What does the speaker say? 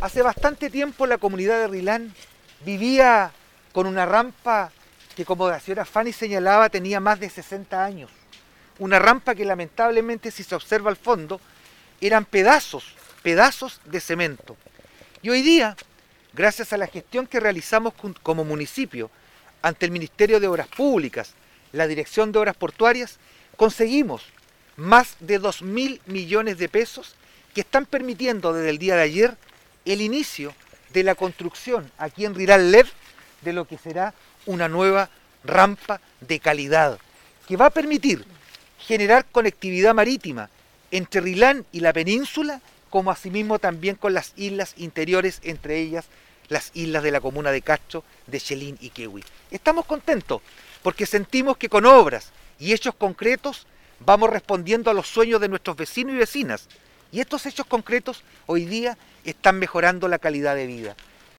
Hace bastante tiempo la comunidad de Rilán vivía con una rampa que, como la señora Fanny señalaba, tenía más de 60 años. Una rampa que lamentablemente, si se observa al fondo, eran pedazos de cemento. Y hoy día, gracias a la gestión que realizamos como municipio ante el Ministerio de Obras Públicas, la Dirección de Obras Portuarias, conseguimos más de 2.000 millones de pesos que están permitiendo desde el día de ayer el inicio de la construcción aquí en Rilán Lev de lo que será una nueva rampa de calidad que va a permitir generar conectividad marítima entre Rilán y la península, como asimismo también con las islas interiores, entre ellas las islas de la comuna de Castro, de Chelín y Quehue. Estamos contentos porque sentimos que con obras y hechos concretos vamos respondiendo a los sueños de nuestros vecinos y vecinas. Y estos hechos concretos hoy día están mejorando la calidad de vida.